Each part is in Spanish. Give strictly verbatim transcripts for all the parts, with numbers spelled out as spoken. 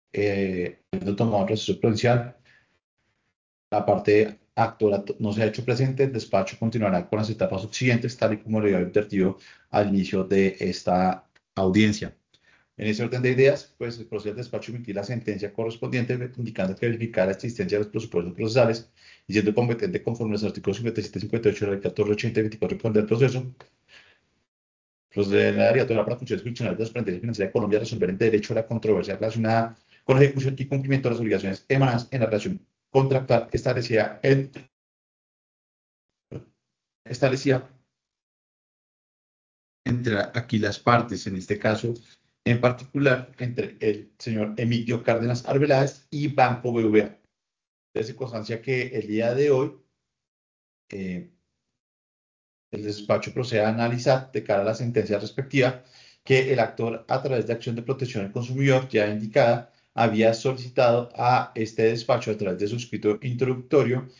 eh, habiendo tomado el proceso prudencial, la parte actora no se ha hecho presente, el despacho continuará con las etapas subsiguientes, tal y como lo había advertido al inicio de esta audiencia. En ese orden de ideas, pues procede el despacho a emitir la sentencia correspondiente, indicando que verificar la existencia de los presupuestos procesales y siendo competente conforme a los artículos cincuenta y siete y cincuenta y ocho de la ley catorce ochenta y veinticuatro del proceso, procede la Directora para Funciones Jurisdiccionales de la Superintendencia Financiera de Colombia a resolver en derecho a la controversia relacionada con la ejecución y cumplimiento de las obligaciones emanadas en la relación contractual establecida, en, establecida entre aquí las partes, en este caso en particular entre el señor Emilio Cárdenas Arbeláez y Banco B V A. De circunstancia que el día de hoy eh, el despacho procede a analizar de cara a la sentencia respectiva que el actor, a través de acción de protección al consumidor ya indicada, había solicitado a este despacho a través de su escrito introductorio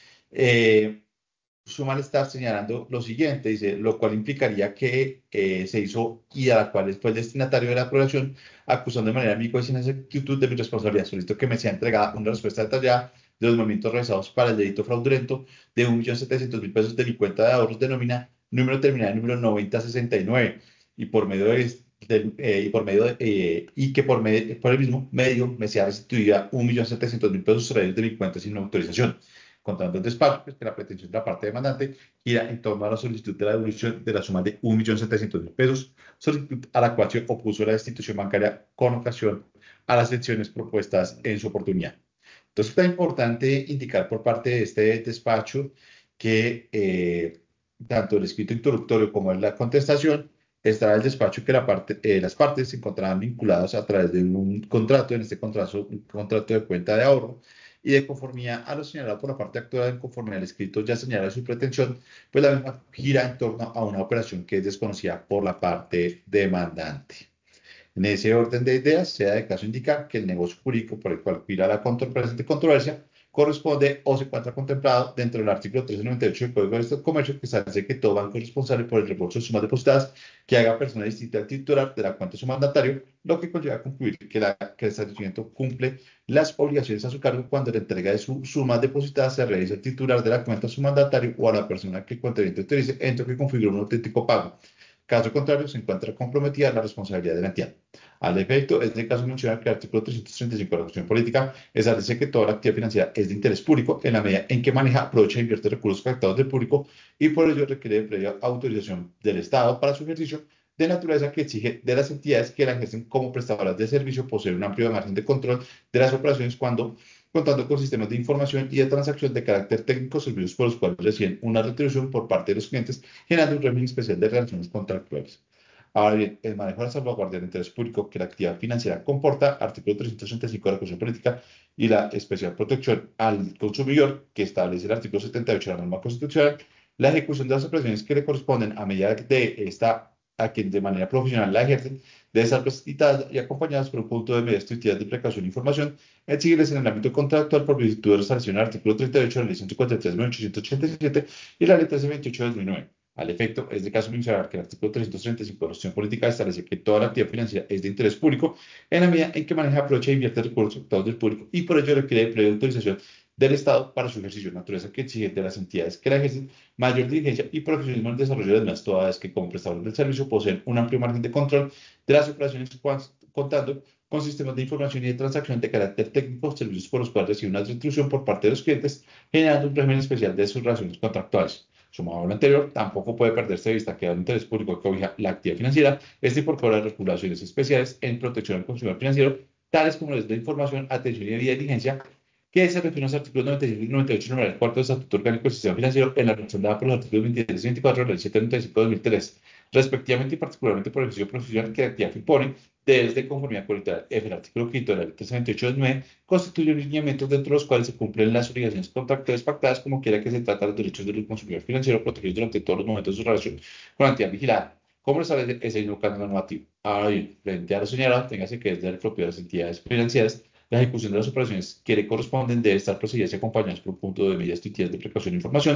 eh, su malestar, señalando lo siguiente, dice, lo cual implicaría que eh, se hizo y a la cual fue el destinatario de la aprobación, acusando de manera amigo y sin exactitud de mi responsabilidad. Solicito que me sea entregada una respuesta detallada de los movimientos realizados para el delito fraudulento de un millón setecientos mil pesos de mi cuenta de ahorros de nómina, número terminal en número noventa sesenta y nueve, y por medio de, del, eh, y por medio de, eh, y que por, me, por el mismo medio me sea restituida un millón setecientos mil pesos extraídos de mi cuenta sin autorización, contando el despacho, pues, que la pretensión de la parte demandante gira en torno a la solicitud de la devolución de la suma de un millón setecientos mil pesos, solicitud a la cual se opuso la institución bancaria con ocasión a las lecciones propuestas en su oportunidad. Entonces, es importante indicar por parte de este despacho que eh, tanto el escrito introductorio como en la contestación estará el despacho que la parte, eh, las partes se encontrarán vinculadas a través de un contrato, en este contrato, un contrato de cuenta de ahorro, y de conformidad a lo señalado por la parte actual, en conformidad al escrito ya señala su pretensión, pues la misma gira en torno a una operación que es desconocida por la parte demandante. En ese orden de ideas, sea de caso indicar que el negocio jurídico por el cual gira la contro- presente controversia corresponde o se encuentra contemplado dentro del artículo trescientos noventa y ocho del Código de Comercio, que establece que todo banco es responsable por el reembolso de sumas depositadas que haga persona distinta al titular de la cuenta de su mandatario, lo que conlleva a concluir que, la, que el establecimiento cumple las obligaciones a su cargo cuando la entrega de sus sumas depositadas se realiza al titular de la cuenta a su mandatario o a la persona que el contribuyente autorice, entre que configure un auténtico pago. Caso contrario, se encuentra comprometida la responsabilidad de la entidad. Al efecto, es de caso mencionar que el artículo trescientos treinta y cinco de la Constitución Política establece que toda la actividad financiera es de interés público en la medida en que maneja, aprovecha e invierte recursos captados del público y por ello requiere de previa autorización del Estado para su ejercicio, de naturaleza que exige de las entidades que la ejercen como prestadoras de servicio poseer un amplio margen de control de las operaciones cuando contando con sistemas de información y de transacción de carácter técnico, servicios por los cuales reciben una retribución por parte de los clientes, generando un régimen especial de relaciones contractuales. Ahora bien, el manejo de la salvaguardia del interés público que la actividad financiera comporta, artículo trescientos sesenta y cinco de la Constitución Política, y la especial protección al consumidor que establece el artículo setenta y ocho de la norma constitucional, la ejecución de las operaciones que le corresponden a medida de esta, a quien de manera profesional la ejercen, debe estar presentadas y acompañadas por un punto de medidas instructivas de precaución e información, exigibles en el ámbito contractual por virtud de la resolución del artículo treinta y ocho de la ley ciento cuarenta y tres de mil ochocientos ochenta y siete y la ley trece veintiocho de dos mil nueve. Al efecto, es de caso mencionar que el artículo trescientos treinta y cinco de la Constitución Política establece que toda la actividad financiera es de interés público en la medida en que maneja, aprovecha e invierte recursos captados del público y por ello requiere de previa autorización del Estado para su ejercicio, naturaleza que exige de las entidades que la ejercen mayor diligencia y profesionalismo en el desarrollo de las demás, todas vez que como prestadores del servicio poseen un amplio margen de control de las operaciones contando con sistemas de información y de transacción de carácter técnico, servicios por los cuales reciben una retribución por parte de los clientes, generando un régimen especial de sus relaciones contractuales. Sumado a lo anterior, tampoco puede perderse de vista que el interés público que cobija la actividad financiera es de incorporar regulaciones especiales en protección al consumidor financiero, tales como las de información, atención y diligencia, que se refieren a los artículos noventa y cinco y noventa y ocho, numeral cuarto del Estatuto Orgánico del Sistema Financiero, en la relación dada por los artículos veintitrés y veinticuatro de la Ley setecientos noventa y cinco de dos mil tres, respectivamente y particularmente por el ejercicio profesional que la actividad que impone, desde conformidad con el literal F, el artículo quinto de la Ley trescientos veintiocho de dos mil nueve, constituye un lineamiento dentro de los cuales se cumplen las obligaciones contractuales pactadas como quiera que se trata de los derechos del consumidor financiero protegidos durante todos los momentos de su relación con la entidad vigilada, como lo establece ese mismo canon normativo. Ahora bien, frente a lo señalado, téngase que desde el propio de las entidades financieras, la ejecución de las operaciones que le corresponden debe estar procedidas y acompañadas por un punto de medidas instructivas de precaución e información,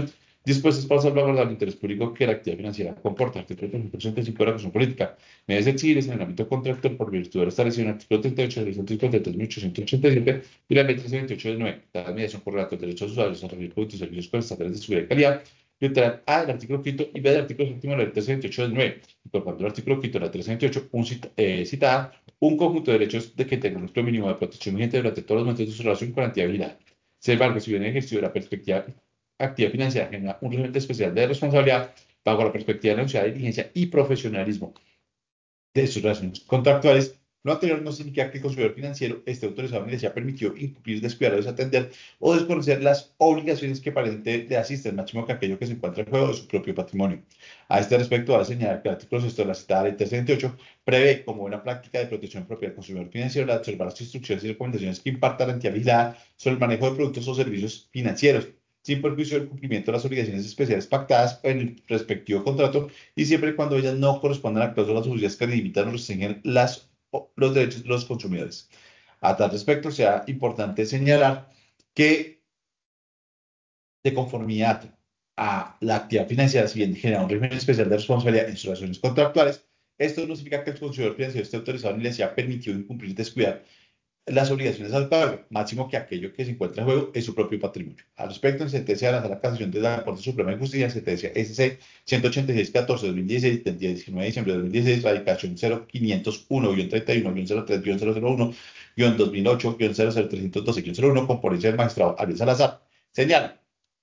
dispuestas para salvaguardar el interés público que la actividad financiera comporta. Artículo trescientos ochenta y cinco de la Constitución Política. Medidas exigibles en el ámbito contractual por virtud de lo establecido en el artículo treinta y ocho de la Ley ciento cincuenta y tres mil ochocientos ochenta y siete y la Ley trescientos veintiocho del nueve. Las medidas son correlatas de derechos de los usuarios a recibir productos y servicios con estándares de seguridad y calidad. Literal A del artículo quinto y B del artículo séptimo de la Ley trescientos veintiocho del nueve. Incorporando el artículo quinto de la trescientos veintiocho, un cita, eh, citada, un conjunto de derechos de que tenga un núcleo mínimo de protección vigente durante todos los momentos de su relación con la entidad vigilada. Sin embargo, si bien ejercido la perspectiva actividad financiera genera un régimen especial de responsabilidad bajo la perspectiva de la necesidad de diligencia y profesionalismo de sus relaciones contractuales. Lo anterior no significa que el consumidor financiero esté autorizado ni le sea permitido incumplir, descuidar o desatender o desconocer las obligaciones que aparentemente le asisten, máximo que aquello que se encuentra en juego de su propio patrimonio. A este respecto, va a señalar que el artículo seis de la citada Ley trescientos veintiocho prevé como una práctica de protección propia del consumidor financiero la de observar las instrucciones y recomendaciones que imparta la entidad vigilada sobre el manejo de productos o servicios financieros, sin perjuicio del cumplimiento de las obligaciones especiales pactadas en el respectivo contrato y siempre y cuando ellas no correspondan a cláusulas judiciales que limitan o restringen las, los derechos de los consumidores. A tal respecto, sea importante señalar que, de conformidad a la actividad financiera, si bien genera un régimen especial de responsabilidad en sus relaciones contractuales, esto no significa que el consumidor financiero esté autorizado ni le sea permitido incumplir, descuidar las obligaciones al pago, máximo que aquello que se encuentra en juego es su propio patrimonio. Al respecto, en sentencia de la Sala de Casación de la Corte Suprema de Justicia, sentencia S C ciento ochenta y seis catorce de dos mil dieciséis, del diecinueve de diciembre de dos mil dieciséis, radicación cero quinientos uno treinta y uno cero tres cero cero uno dos mil ocho cero cero trescientos doce cero uno, con ponencia del magistrado Ariel Salazar, señala: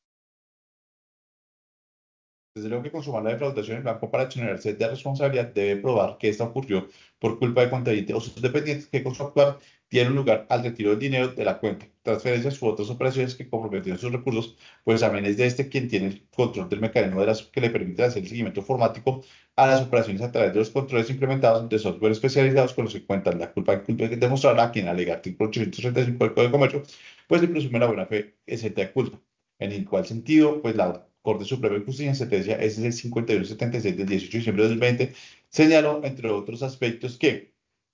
desde luego que consumar la defraudación en blanco para exonerarse de responsabilidad debe probar que esta ocurrió por culpa de cuentaviente o sus dependientes que con su actuar dieron lugar al retiro del dinero de la cuenta, transferencias u otras operaciones que comprometieron sus recursos, pues también es de este quien tiene el control del mecanismo de las que le permite hacer el seguimiento informático a las operaciones a través de los controles implementados de software especializados con los que cuentan. La culpa hay que demostrarla a quien alega artículo ochocientos treinta y cinco del Código de Comercio, pues se presume la buena fe exenta de culpa. En el cual sentido, pues la Corte Suprema de Justicia en sentencia S C cincuenta y uno setenta y seis del dieciocho de diciembre de dos mil veinte señaló, entre otros aspectos, que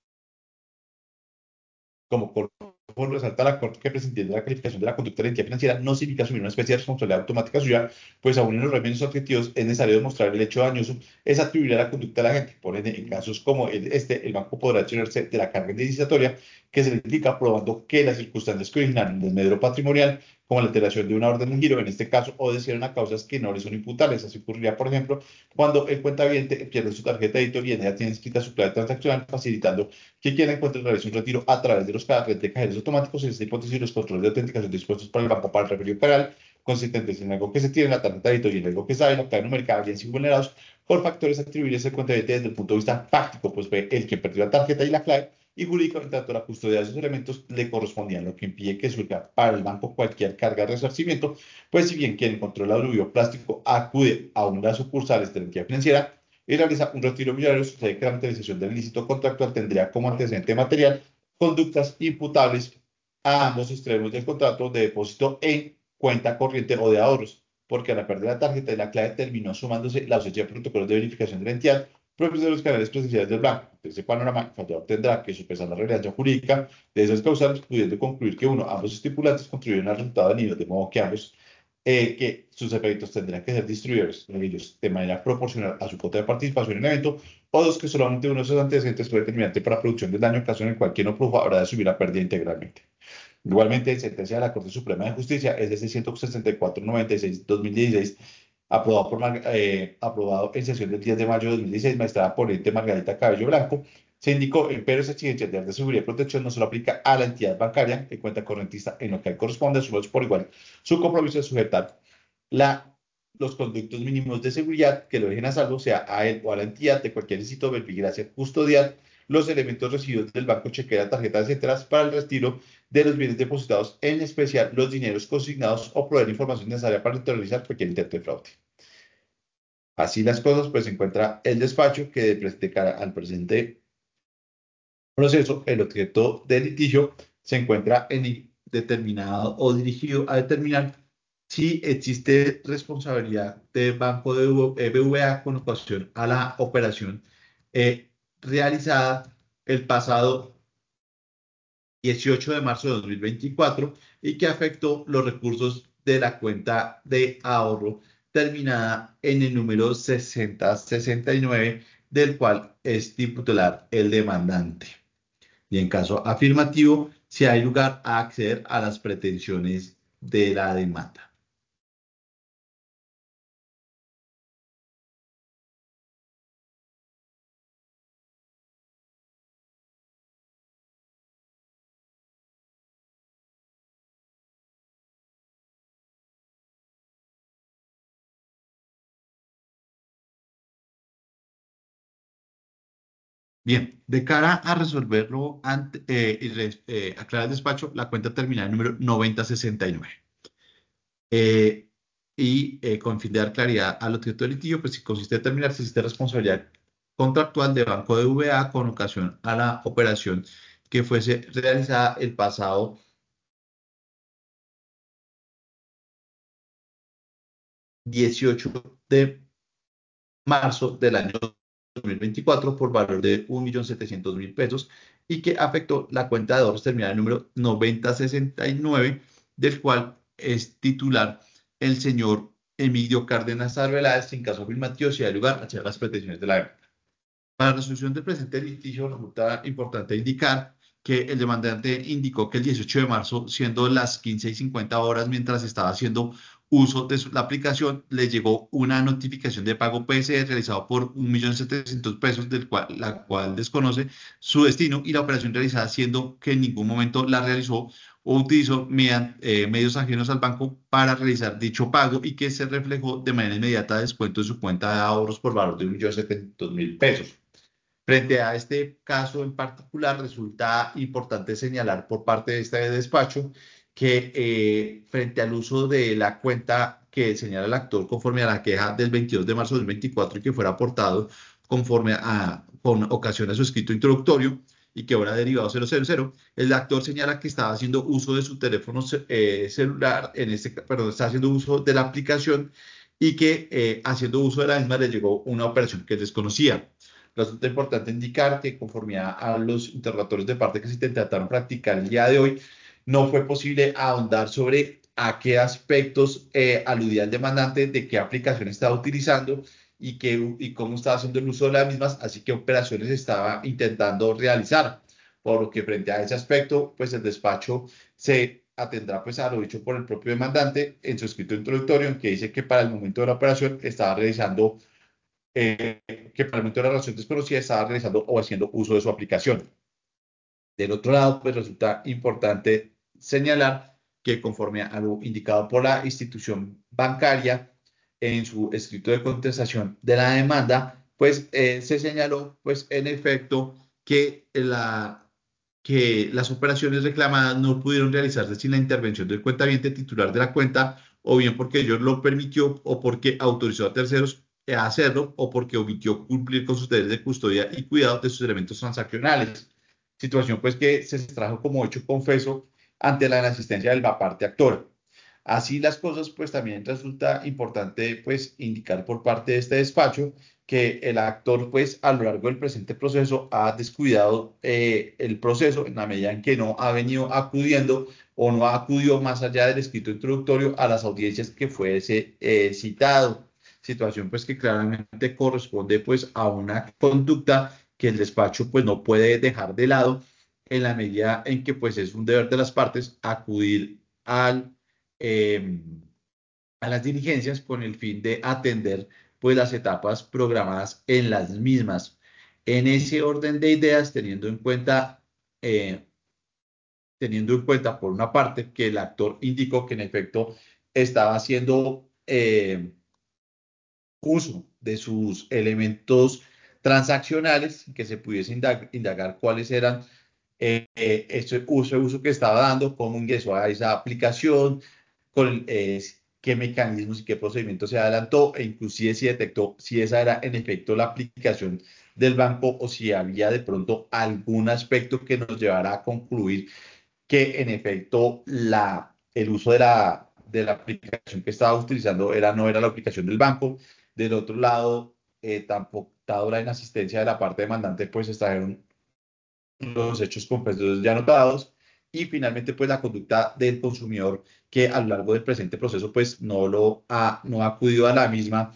como por resalta la Corte que prescindir de la calificación de la conducta de la entidad financiera no significa asumir una especie de responsabilidad automática suya, pues aún en los regímenes objetivos es necesario demostrar el hecho dañoso es atribuir a la conducta de la gente. Por ende, en casos como el, este, el banco podrá accionarse de la carga indemnizatoria que se le indica, probando que las circunstancias que originaron el desmedro patrimonial, como la alteración de una orden de giro, en este caso, obedecieron a causas que no le son imputables. Así ocurriría, por ejemplo, cuando el cuentaviente pierde su tarjeta de editor y en ella tiene escrita su clave transaccional, facilitando que quien encuentre realice un retiro a través de los cajeros de cajeros automáticos. En esta hipótesis, los controles de autenticación dispuestos por el banco para el referido penal, consistentes en algo que se tiene en la tarjeta de editor y en algo que sabe, la clave numérica, habrían sido vulnerados por factores atribuibles al cuentaviente desde el punto de vista práctico, pues fue el que perdió la tarjeta y la clave, y jurídicamente, tanto la custodia de esos elementos le correspondían, lo que impide que surja para el banco cualquier carga de resarcimiento, pues si bien quien encontró el audio plástico acude a una sucursal de la entidad financiera y realiza un retiro millonario, sucede que la materialización del ilícito contractual tendría como antecedente material conductas imputables a ambos extremos del contrato de depósito en cuenta corriente o de ahorros, porque a la pérdida de la tarjeta y la clave terminó sumándose la ausencia de protocolos de verificación de la entidad propios de los canales presenciales del banco. De ese panorama, el fallador tendrá que sopesar la relevancia jurídica de esas causales, pudiendo concluir que, uno, ambos estipulantes contribuyeron al resultado del nivel, de modo que ambos, eh, que sus efectos tendrán que ser distribuidos de ellos de manera proporcional a su cuota de participación en el evento, o dos, que solamente uno de esos antecedentes fue determinante para la producción del daño, caso en el cual quien no produjo habrá de asumir la pérdida integralmente. Igualmente, en sentencia de la Corte Suprema de Justicia, es de ciento sesenta y cuatro noventa y seis dos mil dieciséis, aprobado, por, eh, aprobado en sesión del diez de mayo de dos mil dieciséis, magistrada ponente Margarita Cabello Blanco, se indicó, pero esa exigencia de seguridad y protección no solo aplica a la entidad bancaria que cuenta correntista, en lo que corresponde, asumidos por igual su compromiso de sujetar la, los conductos mínimos de seguridad que lo dejen a salvo, sea a él o a la entidad de cualquier instituto de vigilancia custodial, los elementos recibidos del banco, chequera, tarjetas, etcétera, para el retiro de los bienes depositados, en especial los dineros consignados, o proveer información necesaria para neutralizar cualquier intento de fraude. Así las cosas, pues se encuentra el despacho que de, de cara al presente proceso, el objeto del litigio se encuentra en determinado o dirigido a determinar si existe responsabilidad de Banco de B V A con ocasión a la operación eh, realizada el pasado dieciocho de marzo de dos mil veinticuatro y que afectó los recursos de la cuenta de ahorro terminada en el número sesenta sesenta y nueve, del cual es titular el demandante. Y en caso afirmativo, si hay lugar a acceder a las pretensiones de la demanda. Bien, de cara a resolverlo, ante, eh, y re- eh, aclarar el despacho, la cuenta terminal número noventa sesenta y nueve. Eh, y eh, con fin de dar claridad al objeto del litigio, pues si consiste en determinar si existe responsabilidad contractual de Banco de V A con ocasión a la operación que fuese realizada el pasado dieciocho de marzo del año dos mil veinticuatro por valor de un millón setecientos mil pesos y que afectó la cuenta de ahorros terminal número noventa sesenta y nueve, del cual es titular el señor Emilio Cárdenas Arbeláez, en caso afirmativo, si hay lugar a echar las pretensiones de la demanda. Para la resolución del presente litigio resulta importante indicar que el demandante indicó que el dieciocho de marzo, siendo las quince y cincuenta horas, mientras estaba haciendo uso de su- la aplicación, le llegó una notificación de pago P S E realizado por un millón setecientos mil pesos, del cual, la cual desconoce su destino y la operación realizada, siendo que en ningún momento la realizó o utilizó mediante, eh, medios ajenos al banco para realizar dicho pago y que se reflejó de manera inmediata descuento de su cuenta de ahorros por valor de un millón setecientos mil pesos. Frente a este caso en particular, resulta importante señalar por parte de este despacho que eh, frente al uso de la cuenta que señala el actor conforme a la queja del veintidós de marzo del veinticuatro y que fuera aportado conforme a, con ocasión a su escrito introductorio y que ahora derivado cero cero cero, el actor señala que estaba haciendo uso de su teléfono eh, celular, en este, perdón, está haciendo uso de la aplicación y que eh, haciendo uso de la misma le llegó una operación que desconocía. Resulta importante indicar que conforme a, a los interrogatorios de parte que se intentaron practicar el día de hoy, no fue posible ahondar sobre a qué aspectos eh, aludía el demandante, de qué aplicación estaba utilizando y, qué, y cómo estaba haciendo el uso de las mismas, así que operaciones estaba intentando realizar. Por lo que frente a ese aspecto, pues el despacho se atendrá pues a lo dicho por el propio demandante en su escrito introductorio, en que dice que para el momento de la operación estaba realizando eh, que para el momento de la relación desconocida estaba realizando o haciendo uso de su aplicación. Del otro lado, pues resulta importante señalar que conforme a lo indicado por la institución bancaria en su escrito de contestación de la demanda, pues eh, se señaló, pues en efecto, que, la, que las operaciones reclamadas no pudieron realizarse sin la intervención del cuentaviente titular de la cuenta, o bien porque ellos lo permitió o porque autorizó a terceros a hacerlo o porque omitió cumplir con sus deberes de custodia y cuidado de sus elementos transaccionales, situación pues que se extrajo como hecho confeso ante la inasistencia de la parte actora. Así las cosas, pues también resulta importante pues indicar por parte de este despacho que el actor pues a lo largo del presente proceso ha descuidado eh, el proceso en la medida en que no ha venido acudiendo o no acudió más allá del escrito introductorio a las audiencias que fuese eh, citado. Situación pues que claramente corresponde pues a una conducta que el despacho pues no puede dejar de lado en la medida en que pues es un deber de las partes acudir al, eh, a las diligencias con el fin de atender pues las etapas programadas en las mismas. En ese orden de ideas, teniendo en cuenta, eh, teniendo en cuenta por una parte que el actor indicó que en efecto estaba haciendo eh, uso de sus elementos transaccionales, que se pudiese indagar, indagar cuáles eran eh, eh, ese uso, uso que estaba dando, cómo ingresó a esa aplicación, con eh, qué mecanismos y qué procedimientos se adelantó, e inclusive si detectó si esa era en efecto la aplicación del banco o si había de pronto algún aspecto que nos llevara a concluir que en efecto la, el uso de la, de la aplicación que estaba utilizando era, no era la aplicación del banco. Del otro lado, eh, tampoco, dado la inasistencia de la parte demandante, pues extrajeron los hechos compensados ya notados y finalmente pues la conducta del consumidor que a lo largo del presente proceso pues no lo ha, no ha acudido a la misma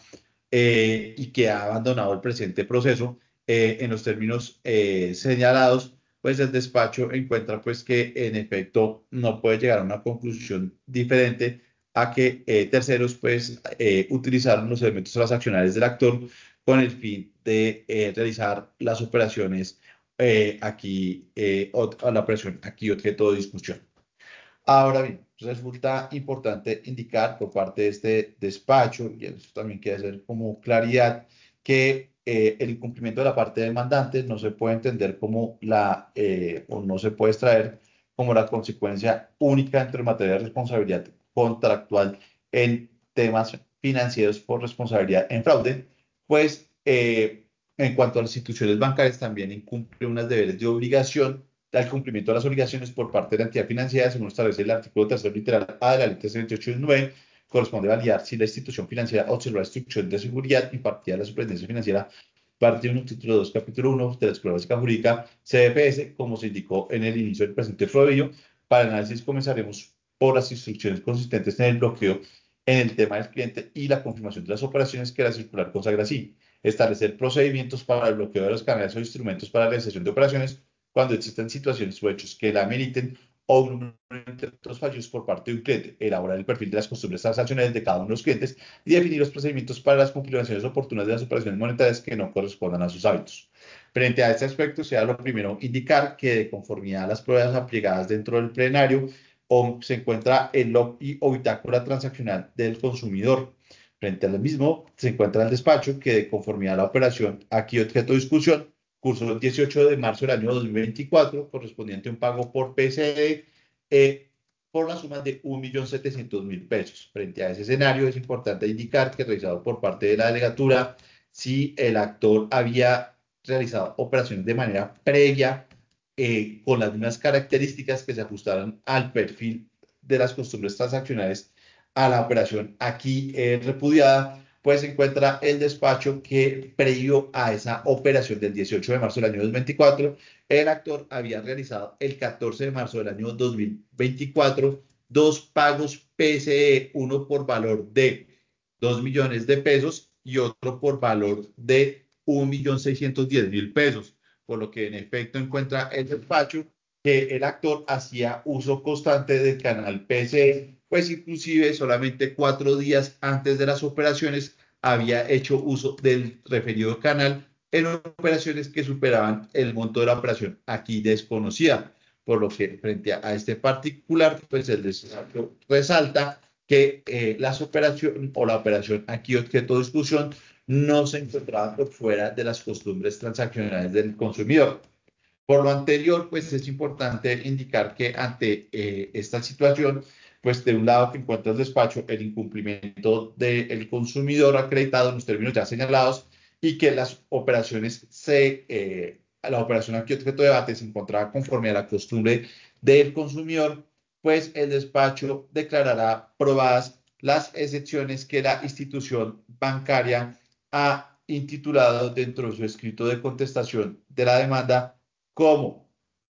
eh, y que ha abandonado el presente proceso eh, en los términos eh, señalados, pues el despacho encuentra pues que en efecto no puede llegar a una conclusión diferente a que eh, terceros pues eh, utilizaron los elementos transaccionales del actor con el fin de eh, realizar las operaciones eh, aquí, eh, o, la operación aquí objeto de discusión. Ahora bien, resulta importante indicar por parte de este despacho, y eso también quiere hacer como claridad, que eh, el incumplimiento de la parte demandante no se puede entender como la, eh, o no se puede extraer como la consecuencia única entre materia de responsabilidad contractual en temas financieros por responsabilidad en fraude, pues eh, en cuanto a las instituciones bancarias también incumple unos deberes de obligación al cumplimiento de las obligaciones por parte de la entidad financiera, según establece el artículo tercero literal A de la ley trescientos veintiocho del nueve, corresponde validar si la institución financiera observa la instrucción de seguridad impartida de la superintendencia financiera, parte uno, título dos, capítulo uno de la Escuela Básica Jurídica, C D F S, como se indicó en el inicio del presente proverbio. Para el análisis comenzaremos por las instrucciones consistentes en el bloqueo en el tema del cliente y la confirmación de las operaciones que la circular consagra así. Establecer procedimientos para el bloqueo de los canales o instrumentos para la realización de operaciones cuando existen situaciones o hechos que la ameriten o un número de otros fallos por parte de un cliente, elaborar el perfil de las costumbres transaccionales de cada uno de los clientes y definir los procedimientos para las configuraciones oportunas de las operaciones monetarias que no correspondan a sus hábitos. Frente a este aspecto, sea lo primero indicar que de conformidad a las pruebas aplicadas dentro del plenario, o se encuentra el log y o bitácora transaccional del consumidor. Frente al mismo, se encuentra el despacho que de conformidad a la operación aquí objeto de discusión, cursó el dieciocho de marzo del año dos mil veinticuatro, correspondiente a un pago por P C E eh, por la suma de un millón setecientos mil pesos. Frente a ese escenario, es importante indicar que realizado por parte de la delegatura, si el actor había realizado operaciones de manera previa eh, con las mismas características que se ajustaran al perfil de las costumbres transaccionales a la operación aquí eh, repudiada, pues se encuentra el despacho que previo a esa operación del dieciocho de marzo del año dos mil veinticuatro, el actor había realizado el catorce de marzo del año dos mil veinticuatro dos pagos P C E, uno por valor de dos millones de pesos y otro por valor de un millón seiscientos diez mil pesos, por lo que en efecto encuentra el despacho que el actor hacía uso constante del canal P C E, pues inclusive solamente cuatro días antes de las operaciones había hecho uso del referido canal en operaciones que superaban el monto de la operación aquí desconocida, por lo que frente a, a este particular, pues el despacho resalta que eh, las operaciones o la operación aquí objeto de discusión no se encontraba por fuera de las costumbres transaccionales del consumidor. Por lo anterior, pues es importante indicar que ante eh, esta situación, pues de un lado que encuentra el despacho el incumplimiento del consumidor acreditado en los términos ya señalados y que las operaciones se, eh, la operación aquí objeto de debate se encontraba conforme a la costumbre del consumidor, pues el despacho declarará probadas las excepciones que la institución bancaria ha intitulado dentro de su escrito de contestación de la demanda como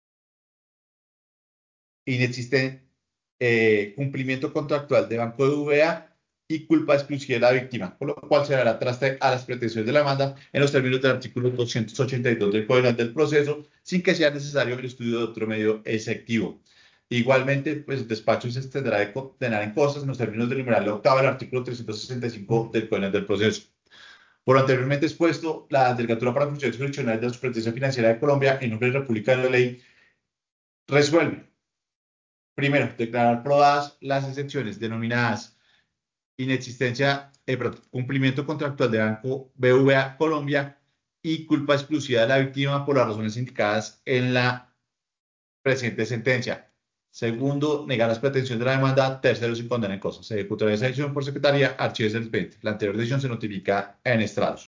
inexistente eh, cumplimiento contractual de Banco de V A y culpa exclusiva de la víctima, por lo cual se dará traste a las pretensiones de la demanda en los términos del artículo doscientos ochenta y dos del Código del Proceso, sin que sea necesario el estudio de otro medio exceptivo. Igualmente, pues el despacho se extenderá de condenar en cosas en los términos del numeral octavo del artículo trescientos sesenta y cinco del Código del Proceso. Por lo anteriormente expuesto, la Delegatura para Funciones Jurisdiccionales de la Superintendencia Financiera de Colombia, en nombre de la República de la Ley, resuelve. Primero, declarar probadas las excepciones denominadas inexistencia, eh, perdón, cumplimiento contractual de Banco B V A Colombia y culpa exclusiva de la víctima por las razones indicadas en la presente sentencia. Segundo, negar las pretensiones de la demanda. Tercero, sin condena en cosas. Se ejecutará esa decisión por secretaría, archivos del expediente. La anterior decisión se notifica en estrados.